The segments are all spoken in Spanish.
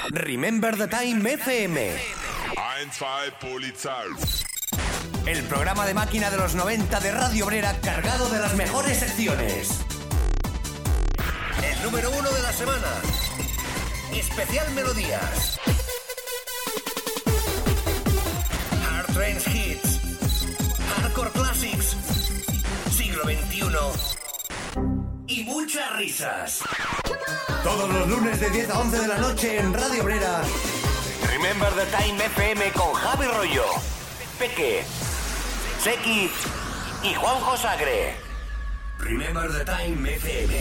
Remember the Time FM. 1-2 Polizei. El programa de máquina de los 90 de Radio Obrera cargado de las mejores secciones. El número 1 de la semana. Especial Melodías. Hard Trance Hits. Hardcore Classics. Siglo XXI. Y muchas risas. Todos los lunes de 10 a 11 de la noche en Radio Obrera. Remember the Time FM con Javi Rollo, Peque, Seki y Juanjo Sagre. Remember the Time FM.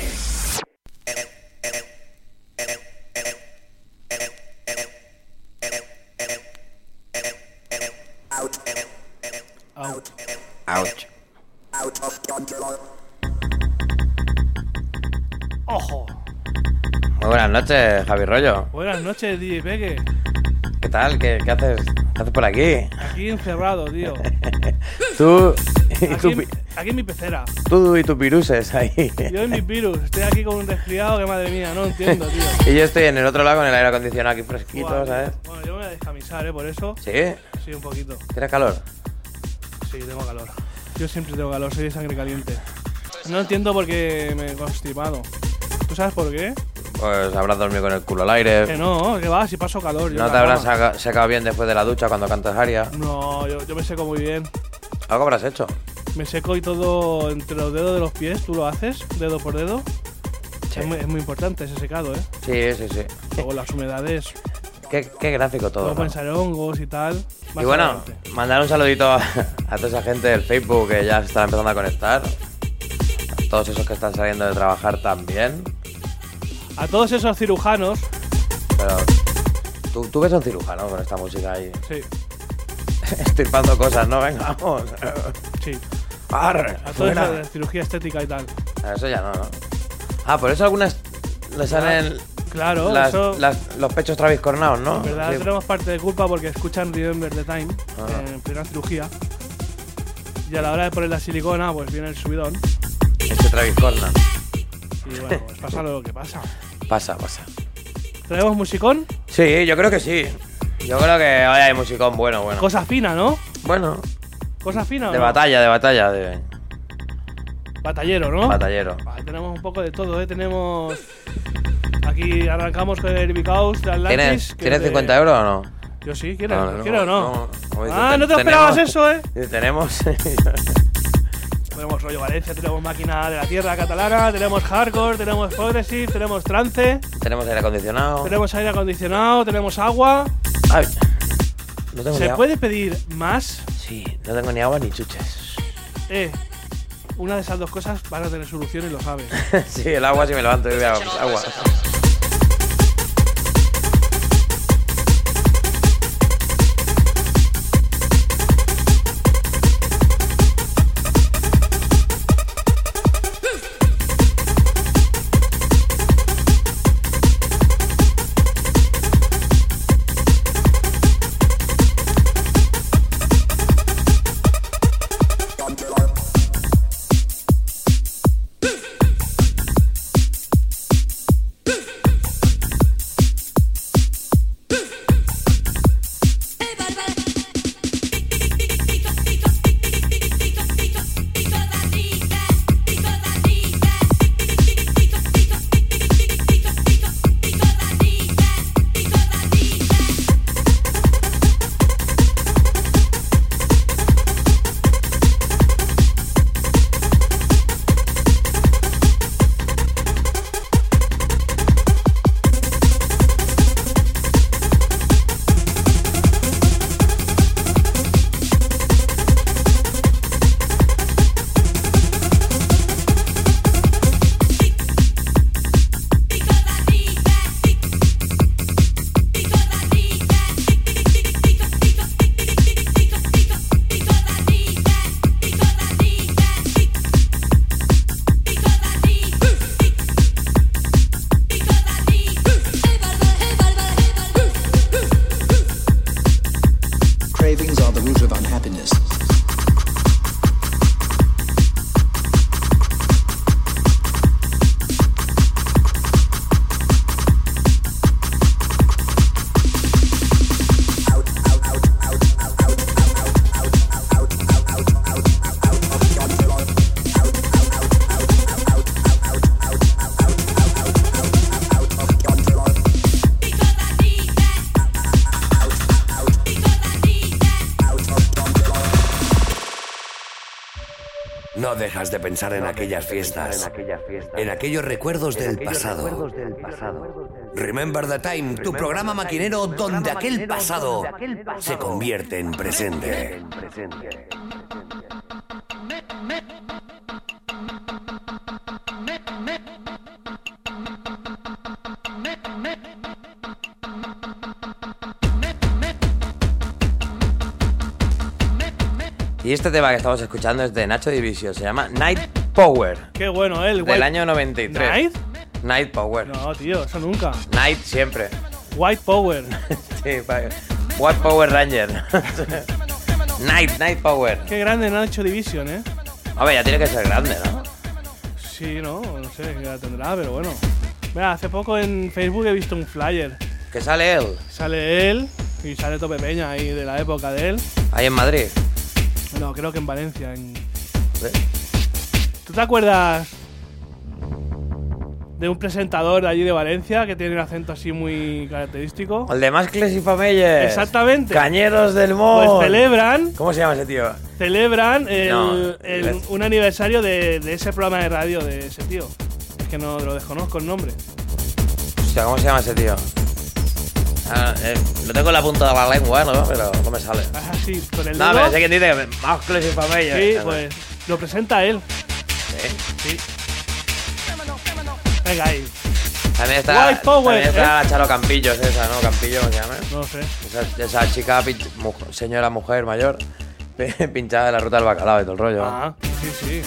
Ouch. ¡Ojo! Muy buenas noches, Javi Rollo. Buenas noches, DJ Peque. ¿Qué tal? ¿Qué haces? ¿Qué haces por aquí? Aquí encerrado, tío. Tú y Aquí en mi pecera. tú y tus viruses ahí. Yo en mi virus. Estoy aquí con un resfriado que madre mía, no entiendo, tío. Y yo estoy en el otro lado con el aire acondicionado aquí fresquito, Buah, ¿sabes? Bueno, yo me voy a descamisar, por eso. ¿Sí? Sí, un poquito. ¿Tienes calor? Sí, tengo calor. Yo siempre tengo calor, soy de sangre caliente. No entiendo por qué me he constipado. ¿Tú sabes por qué? Pues habrás dormido con el culo al aire. Que no, que va, si paso calor. yo No en te la habrás cama. secado bien después de la ducha cuando cantas aria. No, yo me seco muy bien. Algo habrás hecho. Me seco y todo entre los dedos de los pies. ¿Tú lo haces? Dedo por dedo. Sí. Es muy importante ese secado, ¿eh? Sí. Luego las humedades. Qué gráfico todo, Luego ¿no? pensar en hongos y tal. Y Más bueno, adelante. mandar un saludito a toda esa gente del Facebook que ya se está empezando a conectar. A todos esos que están saliendo de trabajar también. A todos esos cirujanos. Pero tú ves a un cirujano con esta música ahí. Sí, Estirpando cosas, ¿no? Venga, vamos. sí. Arre, A todos fuera. esos de cirugía estética y tal. Eso ya no, ¿no? Ah, por eso algunas le salen Claro, eso. los pechos trabiscornados, ¿no? En verdad Sí. tenemos parte de culpa porque escuchan Remember the Time en plena cirugía. Y a la hora de poner la silicona, pues viene el subidón. Ese trabiscorna. Y bueno, pues pasa lo que pasa. Pasa. ¿Traemos musicón? Sí, yo creo que sí. Yo creo que hoy hay musicón bueno. Cosa fina, ¿no? Bueno, Cosa fina, ¿o de no? batalla, de Batallero, ¿no? batallero. Vale, tenemos un poco de todo, ¿eh? Tenemos... Aquí arrancamos con el Big House de Atlantis. ¿Tienes 50 euros o no? Yo sí, quiero, ¿quiero o no? Como dice, Ah, no te esperabas tenemos- eso, ¿eh? Dice, tenemos. Tenemos rollo Valencia, tenemos máquina de la tierra catalana, tenemos hardcore, tenemos progressive, tenemos trance, Tenemos aire acondicionado. tenemos aire acondicionado, tenemos agua. Ay, no tengo ni ¿Se agua. puede pedir más? Sí, no tengo ni agua ni chuches. Una de esas dos cosas van a tener solución y lo sabes. Sí, el agua si me levanto y veo agua. No dejas de pensar en aquellas fiestas, en aquellos recuerdos del pasado. Remember the Time, tu programa maquinero donde aquel pasado se convierte en presente. Y este tema que estamos escuchando es de Nacho Divisio, se llama Night Power. Qué bueno, ¿eh? Del año 93. ¿Night? Night Power. No, tío, eso nunca. Night siempre. White Power. Sí, White Power Ranger. Night Power. Qué grande Nacho Division, ¿eh? A ver, ya tiene que ser grande, ¿no? Sí, no sé qué edad tendrá, pero bueno. Mira, hace poco en Facebook he visto un flyer. ¿Que sale él? Sale él y sale Tope Peña ahí de la época de él. Ahí en Madrid. No, creo que en Valencia. ¿Tú te acuerdas de un presentador de allí de Valencia que tiene un acento así muy característico? El de Mascles y Famelles. Exactamente. Cañeros del Mont. Pues celebran. ¿Cómo se llama ese tío? Celebran un aniversario de ese programa de radio de ese tío. Es que no lo desconozco el nombre. Hostia, ¿cómo se llama ese tío? Lo tengo en la punta de la lengua, ¿no? Pero no me sale. Ah, sí, con el No, dedo. pero sé quién dice que Mascles y Famelles. Sí, pues lo presenta él. Sí. Venga ahí. También está, White Power, también está la Charo Campillos esa, ¿no? Campillo, ¿cómo se llama? No sé. Esa chica, señora mujer mayor, pinchada de la ruta del bacalao y todo el rollo. Ah, sí.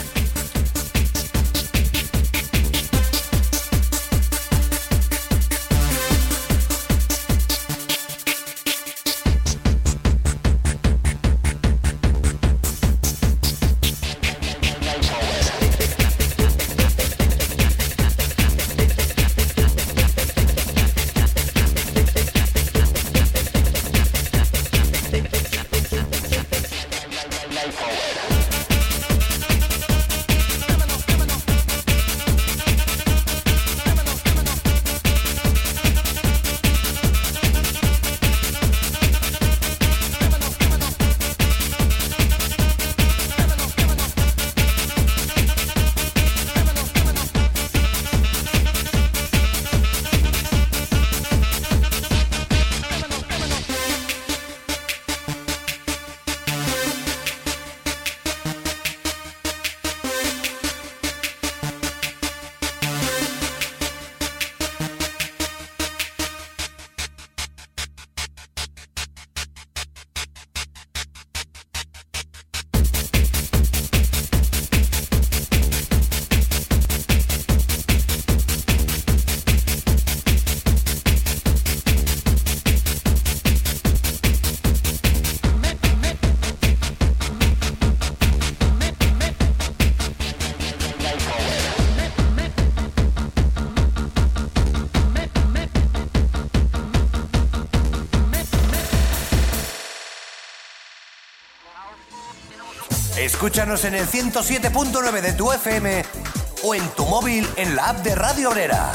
Escúchanos en el 107.9 de tu FM o en tu móvil en la app de Radio Obrera.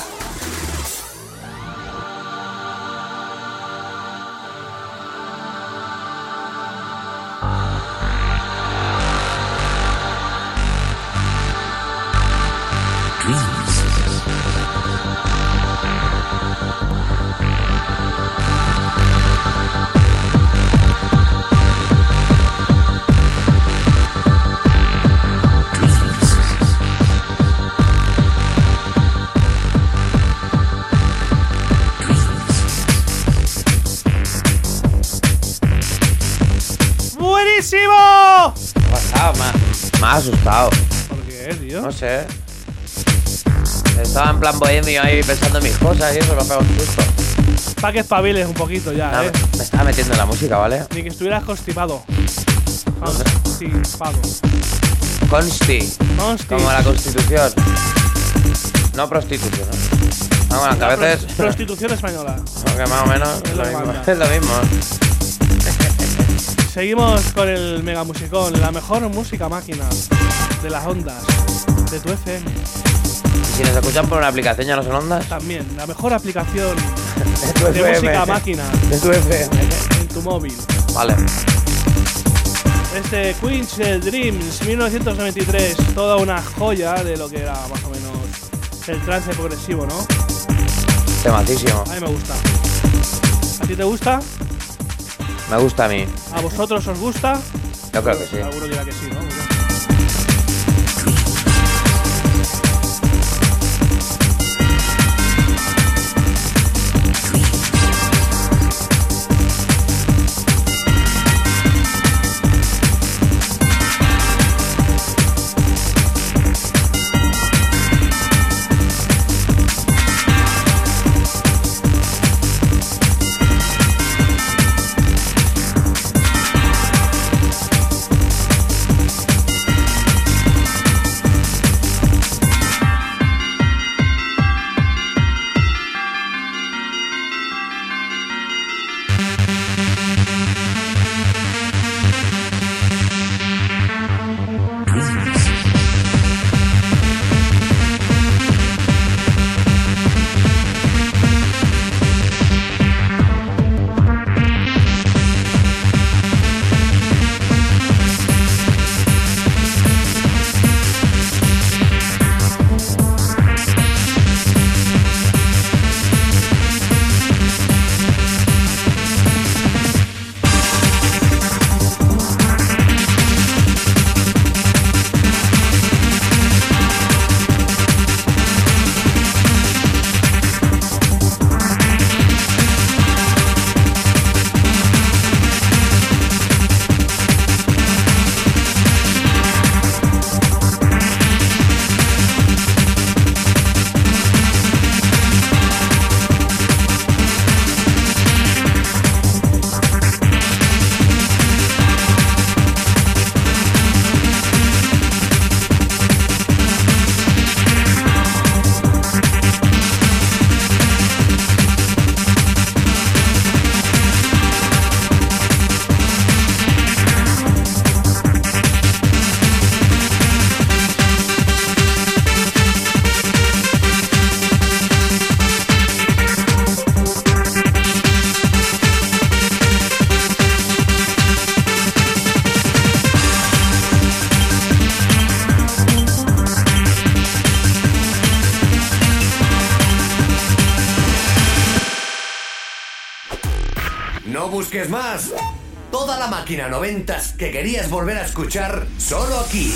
¡Buenísimo! ¿Qué ha pasado? Me ha asustado. ¿Por qué, tío? No sé. Estaba en plan bohemio ahí pensando en mis cosas y eso me ha pegado un susto. Para que espabiles un poquito ya, No, me estaba metiendo en la música, ¿vale? Ni que estuvieras constipado. Constipado. Consti. Como la Constitución. No prostitución, ¿no? Bueno, que a veces... Prostitución española. Aunque más o menos es lo mismo. Es lo mismo. Seguimos con el mega musicón, la mejor música máquina de las ondas, de tu FM. Y si nos escuchan por una aplicación ya no son ondas. También, la mejor aplicación de música máquina de tu FM en tu móvil. Vale. Este Queen's Dreams 1993, toda una joya de lo que era más o menos el trance progresivo, ¿no? Temacísimo. A mí me gusta. ¿A ti te gusta? Me gusta a mí. ¿A vosotros os gusta? Yo creo que sí. Alguno dirá que sí, ¿no? No busques más. Toda la máquina noventas que querías volver a escuchar, solo aquí.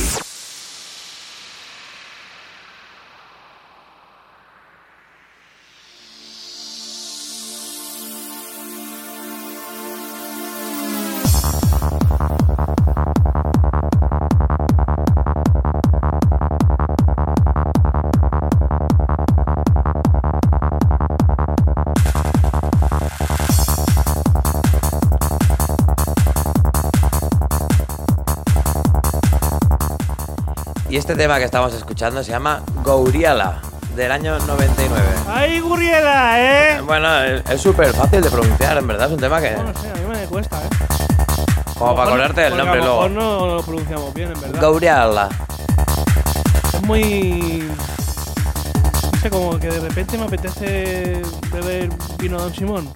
Y este tema que estamos escuchando se llama Gouriela, del año 99. ¡Ay, Gurriela, eh! Bueno, es súper fácil de pronunciar, en verdad, es un tema que... No sé, a mí me cuesta, Como para acordarte del nombre luego. A lo mejor no lo pronunciamos bien, en verdad. Gouriela. Es muy... No sé, como que de repente me apetece beber vino Don Simón.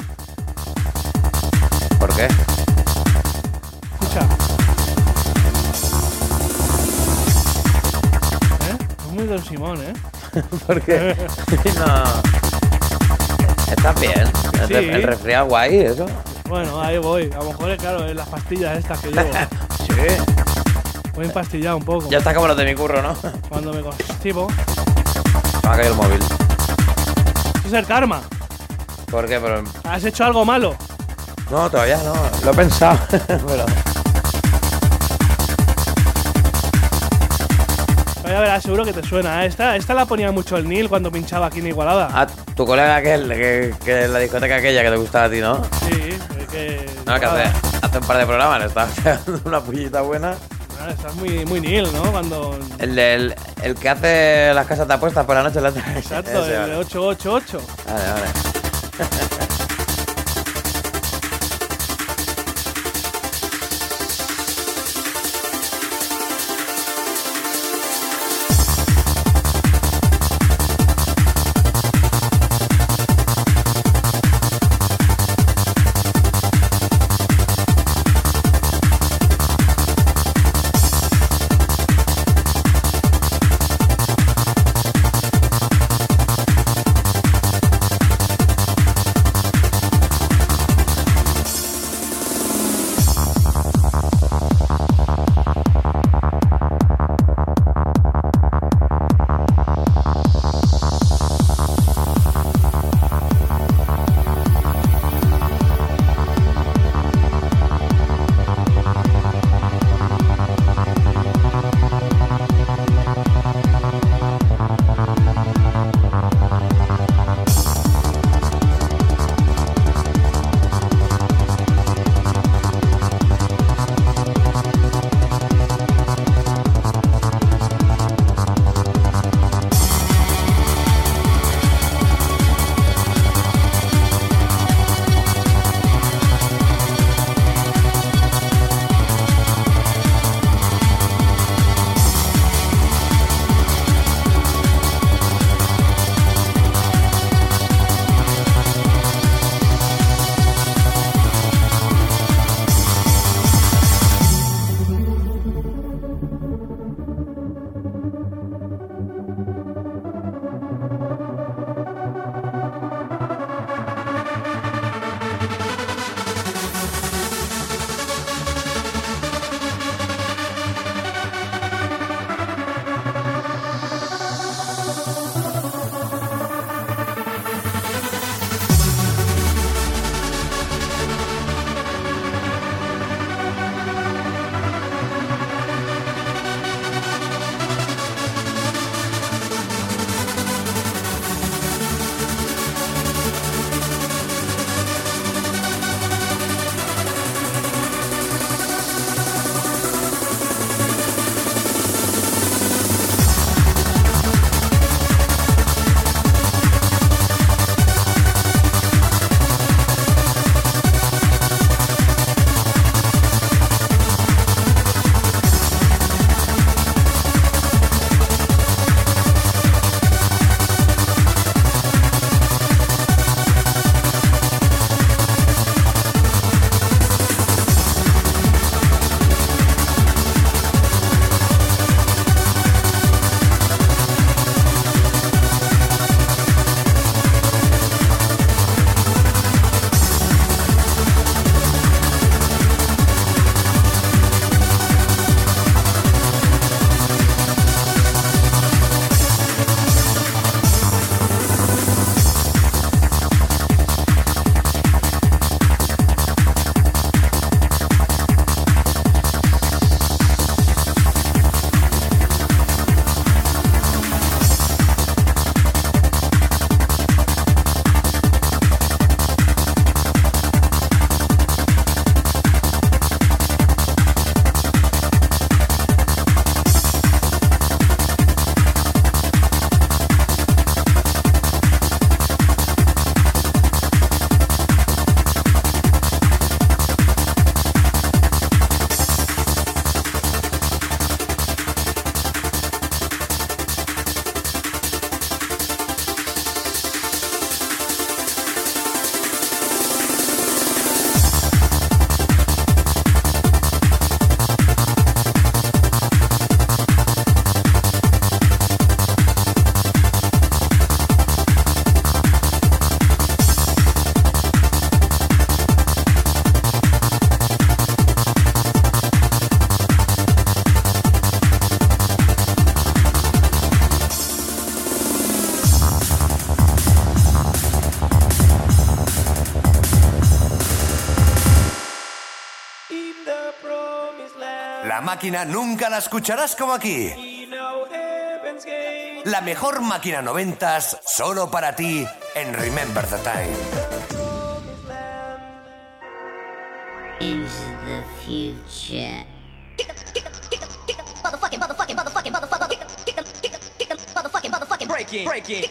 ¿Por qué? Escucha. Es muy Don Simón, Porque no. Estás bien. Sí. El resfriado guay, eso. Bueno, ahí voy. A lo mejor, claro, es las pastillas estas que llevo. Sí. Voy empastillado un poco. Ya está como los de mi curro, ¿no? Cuando me constipo. Me ha caído el móvil. Eso es el karma. ¿Por qué? Pero... ¿Has hecho algo malo? No, todavía no. Lo he pensado. Pero... Vaya, verás, seguro que te suena. Esta la ponía mucho el Neil cuando pinchaba aquí en Igualada. Ah, tu colega aquel, que la discoteca aquella que te gustaba a ti, ¿no? Sí, que... No, que hace un par de programas le estaba pegando una pullita buena. Ah, estás muy Neil, ¿no? Cuando... El que hace las casas de apuestas por la noche. Exacto, Ese, el de 888. Vale. La máquina nunca la escucharás como aquí. La mejor máquina 90s solo para ti en Remember the Time. Into the future. Breaking.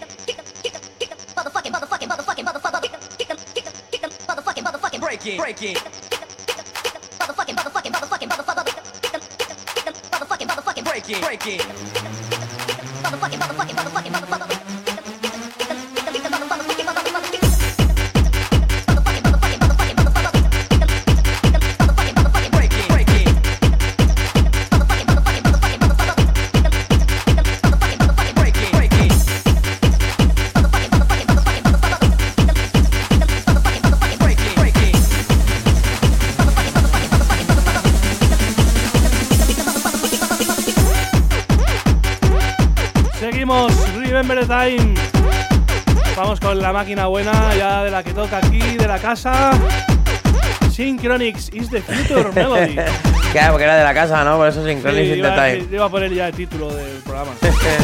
Remember the Time. Vamos con la máquina buena, ya de la que toca aquí, de la casa. Synchronics is the future melody. Claro, porque era de la casa, ¿no? Por eso Synchronics Sí, is the time. Iba a poner ya el título del programa.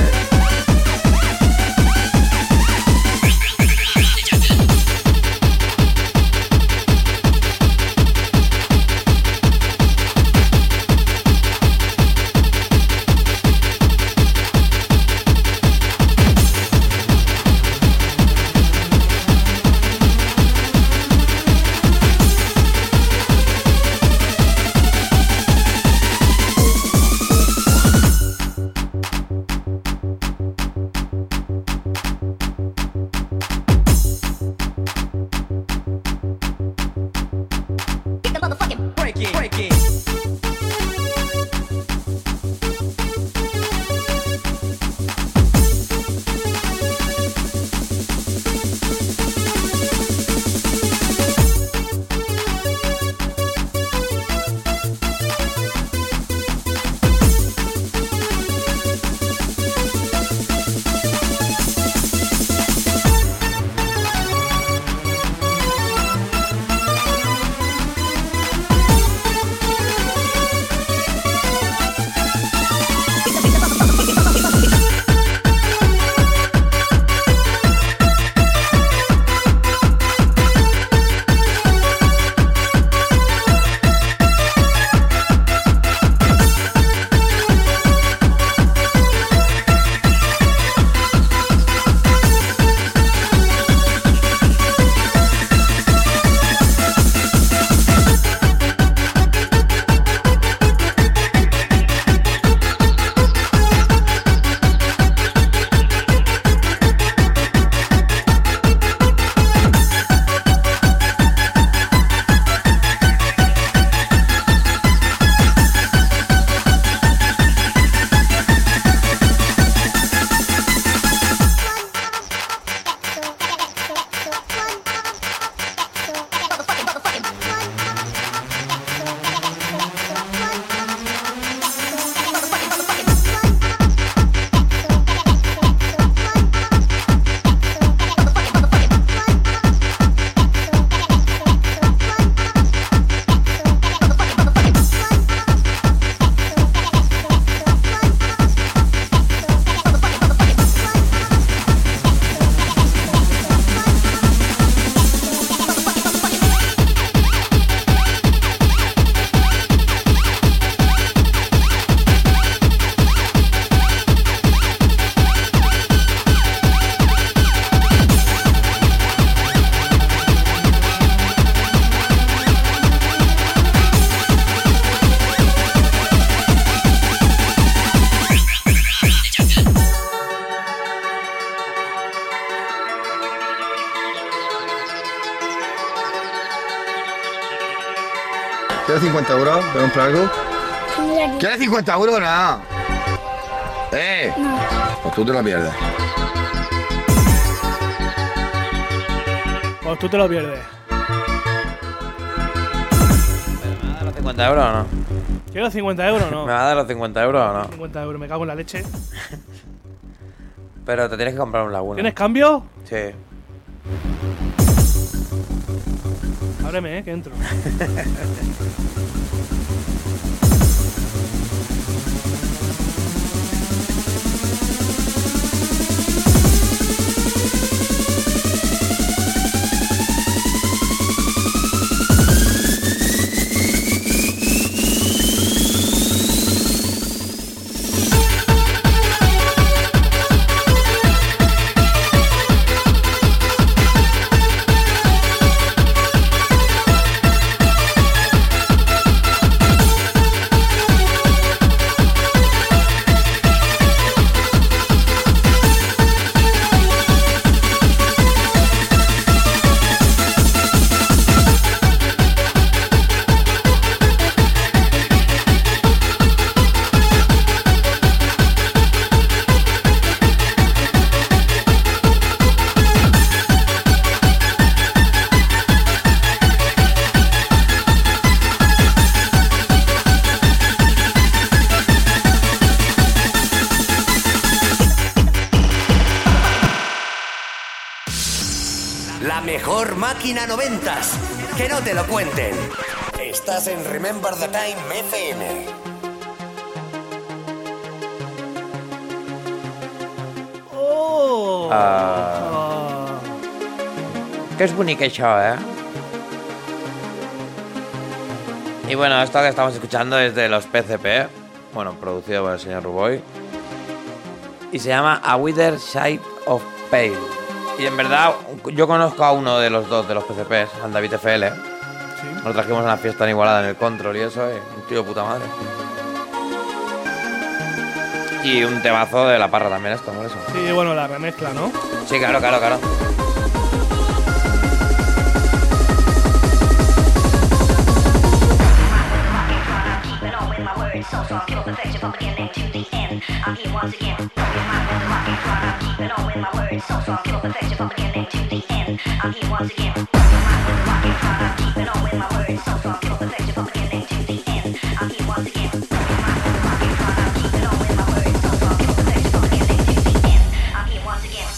¿Quieres 50 euros? ¿Te comprar algo? ¿Quieres 50 euros? No. No. Pues tú te lo pierdes. Pues tú te lo pierdes. ¿Me va a dar los 50 euros o no? ¿Quiero 50 euros o no? ¿Me va a dar los 50 euros o no? 50 euros, me cago en la leche. Pero te tienes que comprar un Laguna. ¿Tienes cambio? Sí. Ábreme, que entro. máquina 90s. Que no te lo cuenten. Estás en Remember the Time FM. Que és bonic això, Y bueno, esto que estamos escuchando es de los PCP, bueno, producido por el señor Ruboy, y se llama A Withered Shade of Pale. Y en verdad, yo conozco a uno de los dos de los PCPs, al David FL. Sí. Lo trajimos a una fiesta en Igualada en el Control y eso, un tío de puta madre. Y un temazo de La Parra también esto, por eso. Sí, bueno, la remezcla, ¿no? Sí, claro, claro, claro. So strong, kill perfection from beginning to the end. I'm here once again. Your mind was rocking, trying to keep it on with my words. So strong, kill perfection from beginning to the end. I'm here once again. Your mind was rocking, trying to keep it on with my words. So strong, kill perfection from beginning to the end. I'm here once again. Your mind was rocking, trying to keep it on with my words. So strong, kill perfection from beginning to the end. I'm here once again.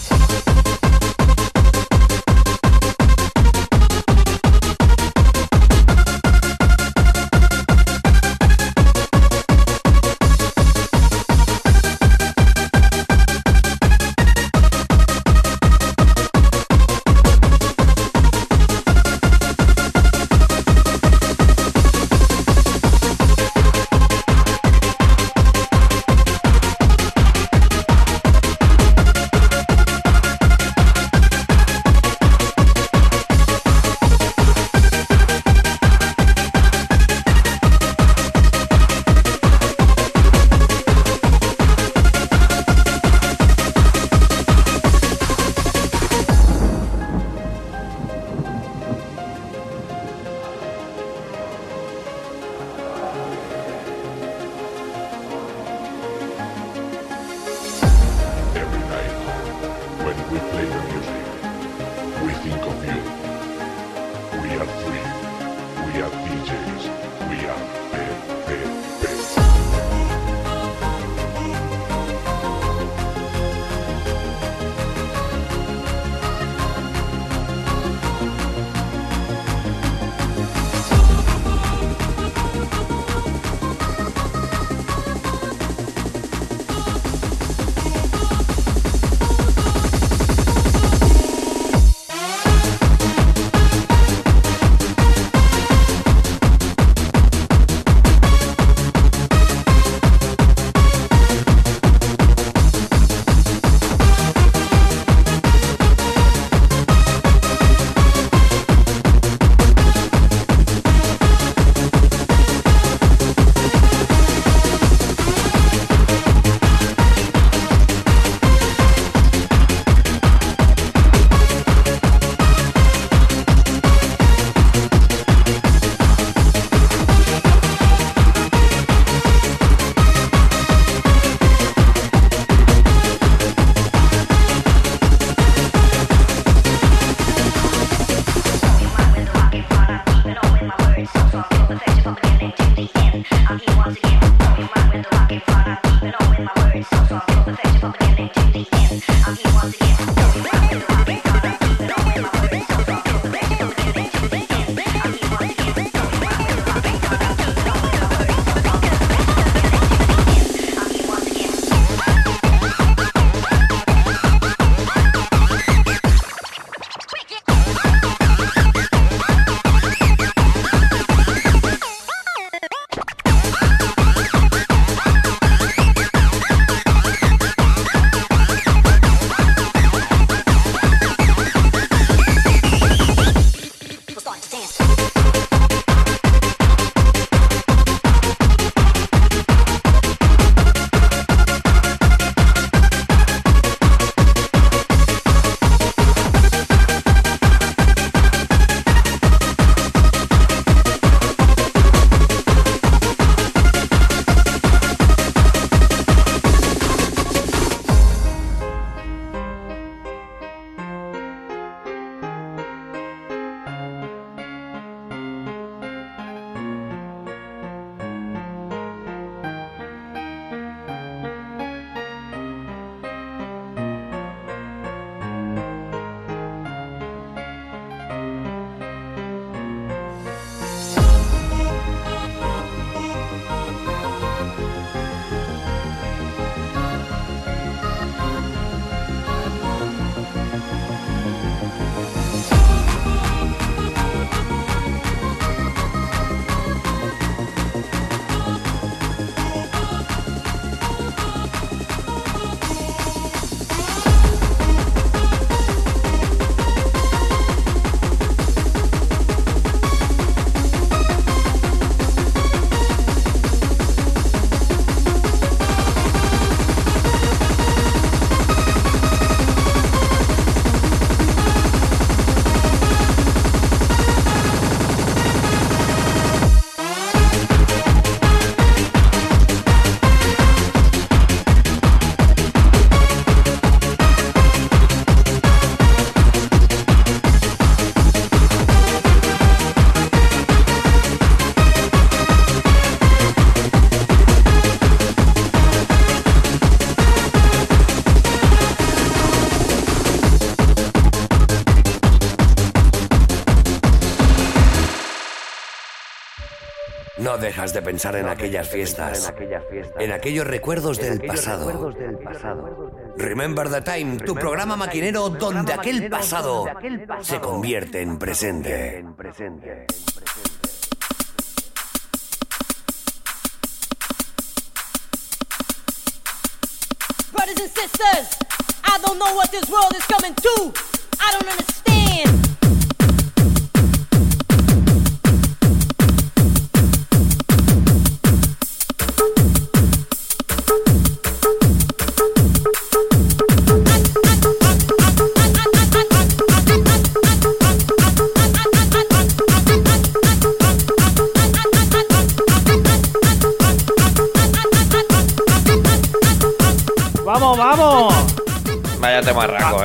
No dejas de pensar en aquellas fiestas, en aquellos recuerdos del pasado. Remember the Time, tu programa maquinero donde aquel pasado se convierte en presente. Brothers and sisters, I don't know what this world is coming to. I don't understand. ¡Vamos, vamos! Vaya tema raco,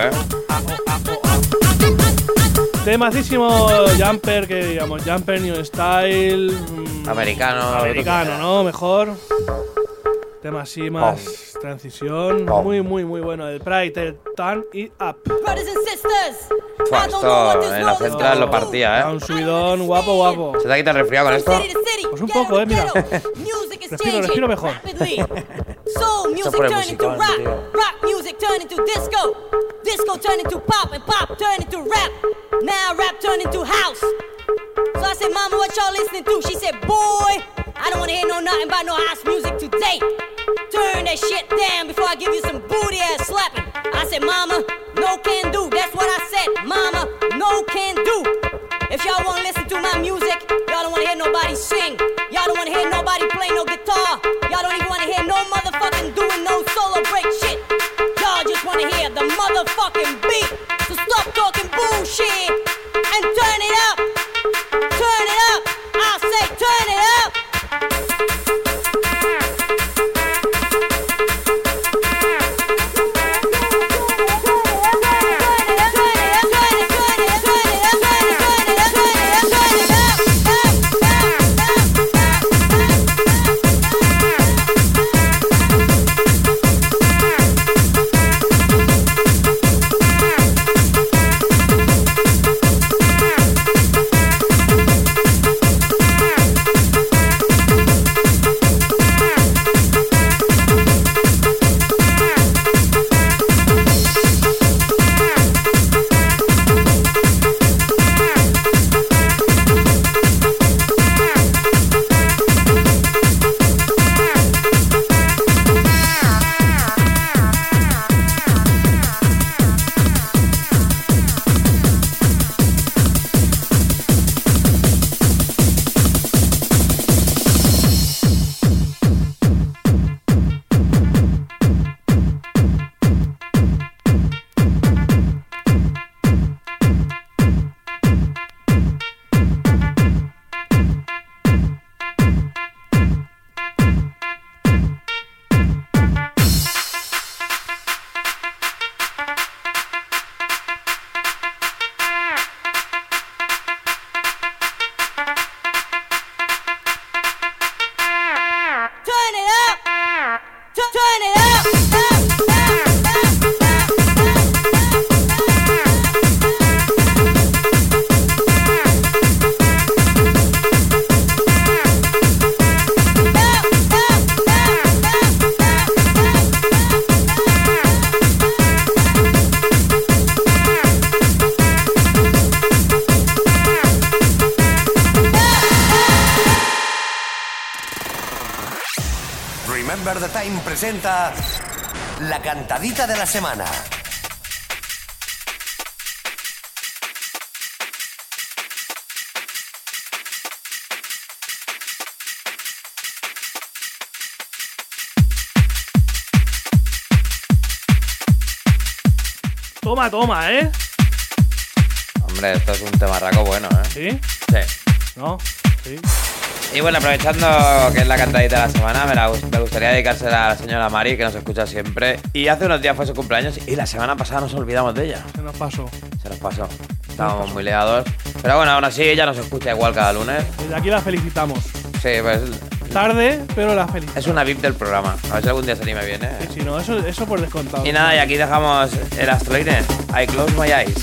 Temacísimo Jumper, que digamos, Jumper New Style. Americano, ¿no? Mejor. Tema así más transición. Muy bueno. El Pride, Turn It Up. Brothers and sisters, I don't know Esto what this en la world is central coming lo to. partía, Un subidón guapo. ¿Se te ha quitado el resfriado con esto? Pues un poco, mira. Respiro mejor. Soul music por el turn into musicón, rock, tío. rock music turn into disco, disco turn into pop, and pop turn into rap. Now rap turn into house. So I said, Mama, what y'all listening to? She said, boy, I don't wanna hear nothing about no house music today. Turn that shit down before I give you some booty ass slapping. I said, Mama, no can do. That's what I said, Mama, no can do. If y'all wanna listen to my music, y'all don't wanna hear nobody sing. Y'all don't wanna hear nobody play no guitar. Y'all don't even wanna hear no motherfucking doing no solo break shit. Y'all just wanna hear the motherfucking beat. So stop talking bullshit and turn it up. Turn it up. I say turn it up. Remember the Time presenta la cantadita de la semana. Toma, Hombre, esto es un temarraco bueno, ¿Sí? Sí. ¿No? Sí. Y bueno, aprovechando que es la cantadita de la semana, me gustaría dedicársela a la señora Mari, que nos escucha siempre. Y hace unos días fue su cumpleaños y la semana pasada nos olvidamos de ella. Se nos pasó. Estábamos muy liados. Pero bueno, aún así ella nos escucha igual cada lunes. Desde aquí la felicitamos. Sí, pues... Tarde, pero la felicitamos. Es una VIP del programa. A ver si algún día se anime bien, ¿eh? Sí, no, eso por descontado. Y nada, y aquí dejamos el Astroline. I close my eyes.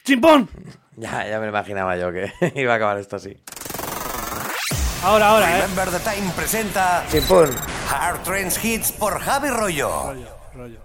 ¡Chimpón! Ya me lo imaginaba yo que iba a acabar esto así. Ahora, Remember the Time presenta Chimpún. Hard Trends Hits por Javi Rollo. Rollo.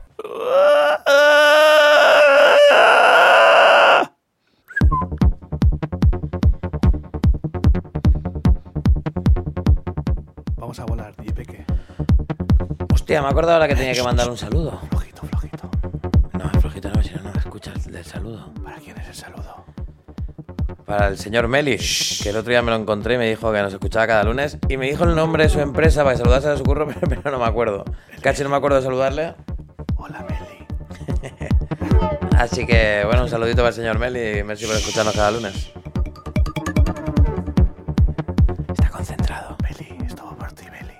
Vamos a volar, DJ Peque. Hostia, me he acordado ahora que tenía que mandar un saludo. Flojito. No, flojito no, si no me escuchas del saludo. ¿Para quién es el saludo? Para el señor Meli, que el otro día me lo encontré y me dijo que nos escuchaba cada lunes. Y me dijo el nombre de su empresa para que saludase a su curro, pero no me acuerdo. Casi no me acuerdo de saludarle. Hola, Meli. Así que, bueno, un saludito para el señor Meli y merci por escucharnos cada lunes. Está concentrado. Meli, esto va por ti, Meli.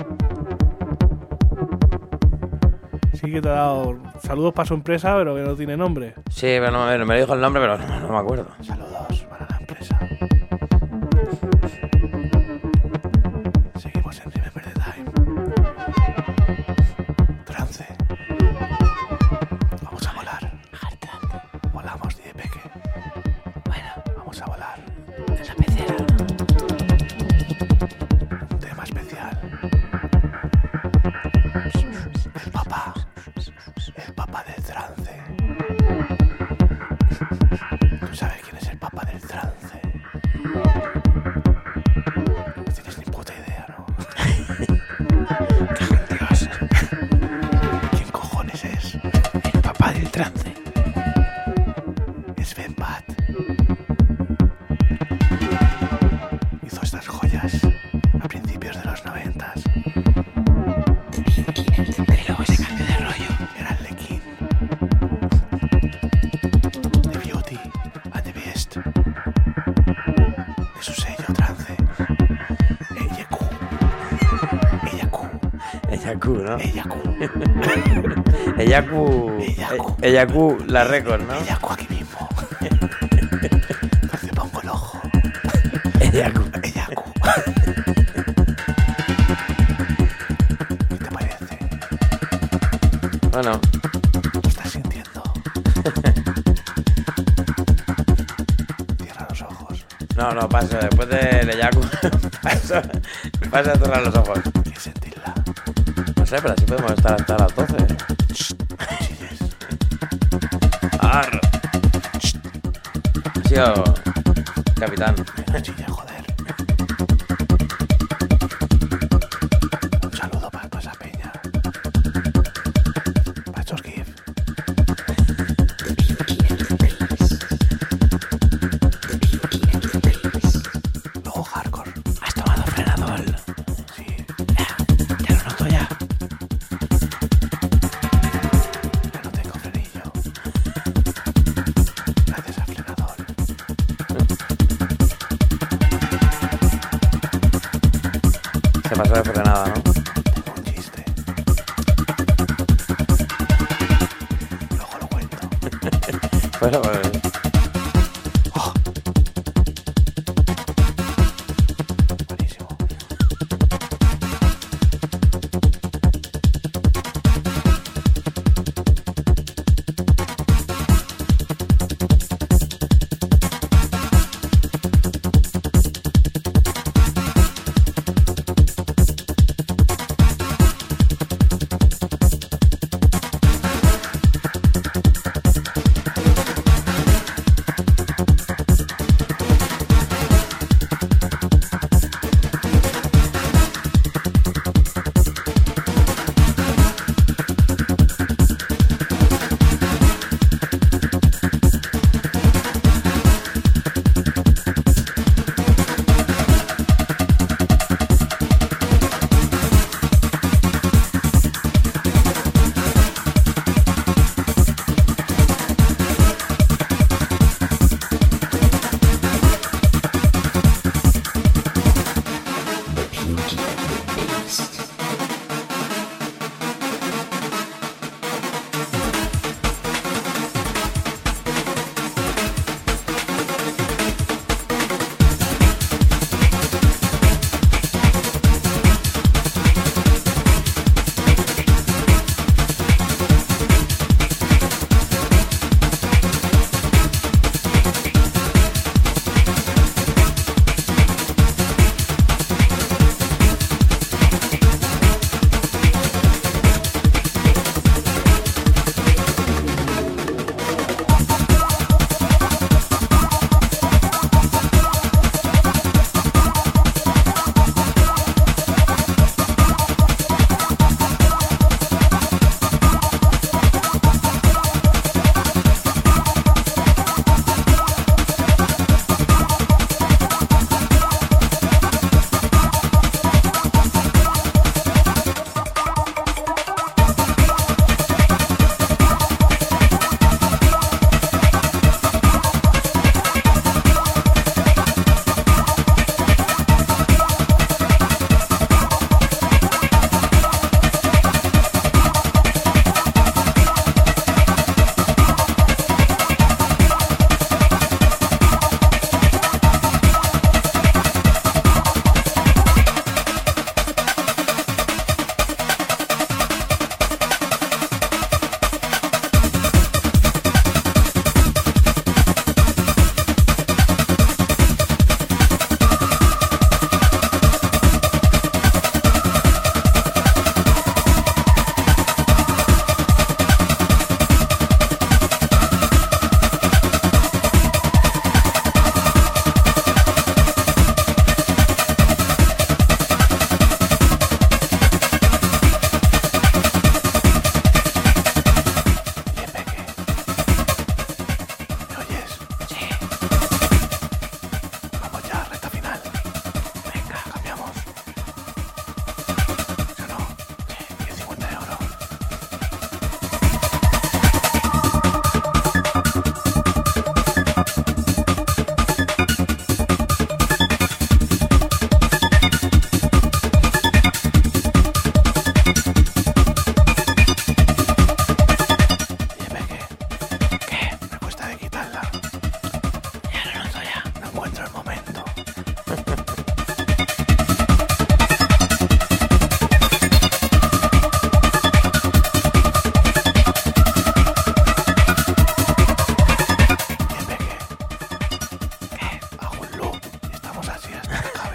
Sí que te ha dado saludos para su empresa, pero que no tiene nombre. Sí, pero no me dijo el nombre, pero no me acuerdo. Saludos para la empresa. Seguimos en Remember the Time. Trance. Vamos a volar. Volamos, DJ Peque. Bueno, Vamos a volar. es la pecera. Un tema especial. El Papa del trance. ¿Tú sabes quién es el Papa del trance? No tienes ni puta idea, ¿no? Dios. ¿Quién cojones es? El Papa del trance. Es Ben Bat. Hizo estas joyas a principios de los 90s. Y luego se cambió de rollo. Era el Lequín. The Beauty and the Beast. De su sello trance. Eyaku, ¿no? Eyaku. Eyaku, la récord, ¿no? Eyaku aquí mismo. Donde pongo el ojo. Eyaku. ¿Qué te parece? Bueno, ¿Lo estás sintiendo? Cierra los ojos. no, paso. Después del Eyaku, paso a cerrar los ojos. ¿Quieres sentirla? No sé, pero así podemos estar hasta las 12. Chilles. Arr. Ha sido capitán. No chilles, joder. Un saludo para toda esa peña. Para estos GIF. Luego hardcore. ¿Has tomado frenador? Sí. Ya lo noto ya. Ya no tengo frenillo. Gracias al frenador. Se pasó de frenada, ¿no? Tengo un chiste. Luego lo cuento. Bueno, pues... Buenísimo.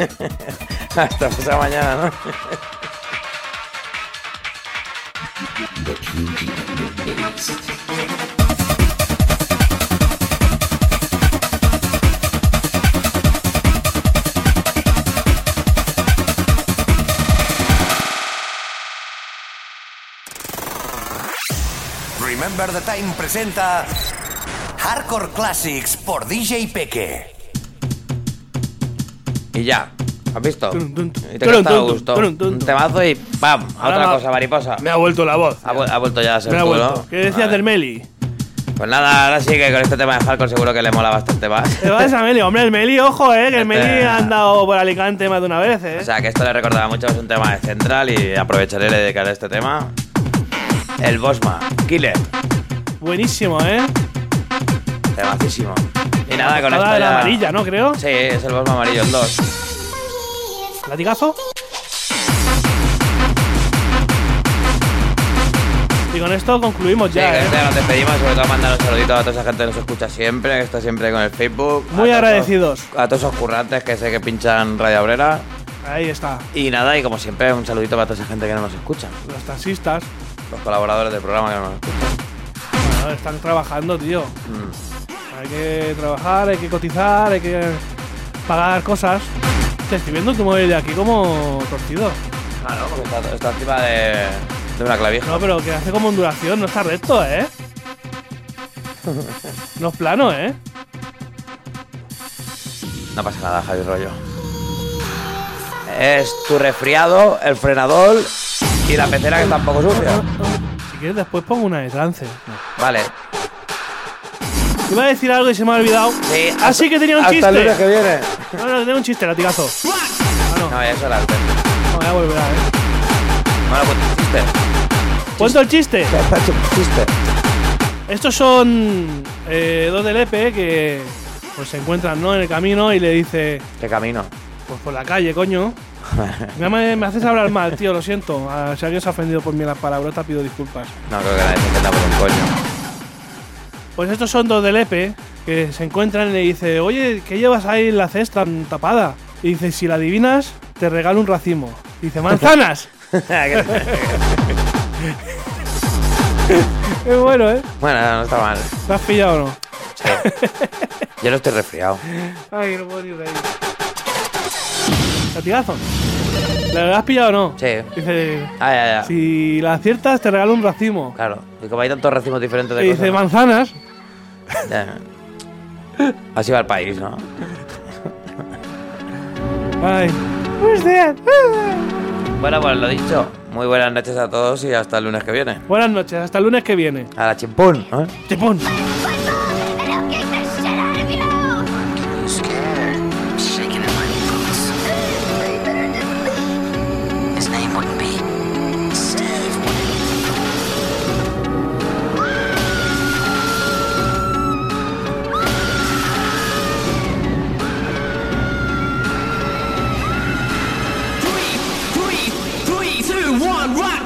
Hasta pasado mañana, ¿no? Remember the Time presenta Hardcore Classics por DJ Peque. Y ya, ¿has visto? Tun, Y te ha estado a gusto. Un temazo y ¡pam! A Ahora otra me- cosa, mariposa. Me ha vuelto la voz. Ha vuelto ya a ser Me ha tú, vuelto. ¿no? ¿Qué decías Vale. del Meli? Pues nada, ahora sí que con este tema de Hardcore seguro que le mola bastante más. Te vas a Meli, hombre, el Meli, ojo, que el Este- Meli ha andado por Alicante más de una vez, O sea, que esto le recordaba mucho, es un tema de Central y aprovecharé y le dedicaré este tema. El Bosma, Killer, Buenísimo, temacísimo. Y nada, con Cada esto de la ya... amarilla, ¿no? Creo. Sí, es el Bosma amarillo, el 2. ¿Latigazo? Y con esto concluimos Sí, ya, que este nos despedimos, sobre todo mandar un saludito a toda esa gente que nos escucha siempre, que está siempre con el Facebook. Muy A todos- agradecidos. A todos esos currantes que sé que pinchan Radio Obrera. Ahí está. Y nada, y como siempre, un saludito para toda esa gente que no nos escucha. Los taxistas. Los colaboradores del programa que no nos escuchan. Bueno, están trabajando, tío. Hay que trabajar, hay que cotizar, hay que pagar cosas. Te estoy viendo tu móvil de aquí como torcido. Claro, porque está encima de una clavija. No, pero que hace como ondulación, no está recto, ¿eh? No es plano, ¿eh? No pasa nada, Javi Rollo. Es tu resfriado, el frenador y la pecera que está un poco sucia. Si quieres después pongo una de trance. Vale. Iba a decir algo y se me ha olvidado. Sí, Ah, sí que tenía un hasta chiste. el lunes que viene. No, no, tenía un chiste, latigazo. Ah, no. No, ya eso era el tema. No, ya volverá, Bueno, pues chiste. ¿Cuento el chiste? Chiste. Estos son dos del EPE que pues se encuentran, ¿no?, en el camino y le dice, ¿Qué camino? pues por la calle, coño. Me haces hablar mal, tío, lo siento. Si alguien se ha ofendido por mí las palabrotas, pido disculpas. No, creo que nadie se entienda por un coño. Pues estos son dos del EPE que se encuentran y le dice, oye, ¿qué llevas ahí en la cesta tapada? Y dice, si la adivinas, te regalo un racimo. Y dice, manzanas. Es bueno, ¿eh? Bueno, no está mal. ¿Lo has pillado o no? Sí. Yo no estoy resfriado. Ay, no puedo ir de ahí. ¿Latigazo? ¿La has pillado o no? Sí. Dice, Ya. si la aciertas, te regalo un racimo. Claro. Y como hay tantos racimos diferentes de Y cosas. dice, manzanas. Ya. Así va el país, ¿no? Ay. Who's that? Bueno, pues lo dicho. Muy buenas noches a todos y hasta el lunes que viene. Buenas noches, hasta el lunes que viene. A la chimpún, ¿eh? Chipón. His name wouldn't be Steve. Three, two, one, rock!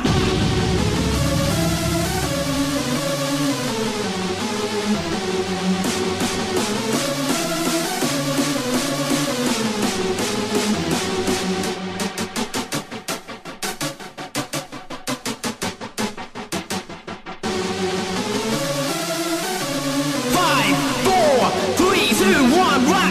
Five, four, three, two, one, rock!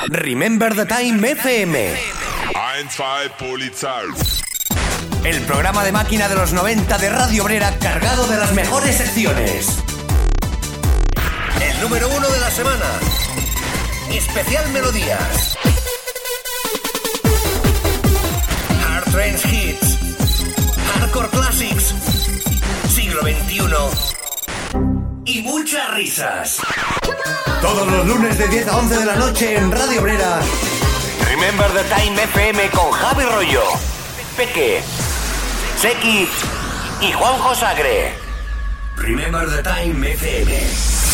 Remember the Time FM. 1-2 Polizei. El programa de máquina de los 90 de Radio Obrera cargado de las mejores secciones. El número 1 de la semana. Especial Melodías. Hard Trance Hits. Hardcore Classics. Siglo XXI. Y muchas risas. Todos los lunes de 10 a 11 de la noche en Radio Obrera. Remember the Time FM con Javi Rollo, Peque, Seki y Juanjo Sagre. Remember the Time FM.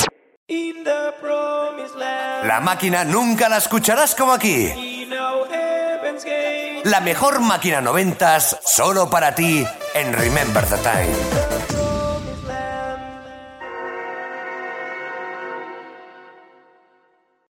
La máquina nunca la escucharás como aquí. La mejor máquina 90s solo para ti en Remember the Time.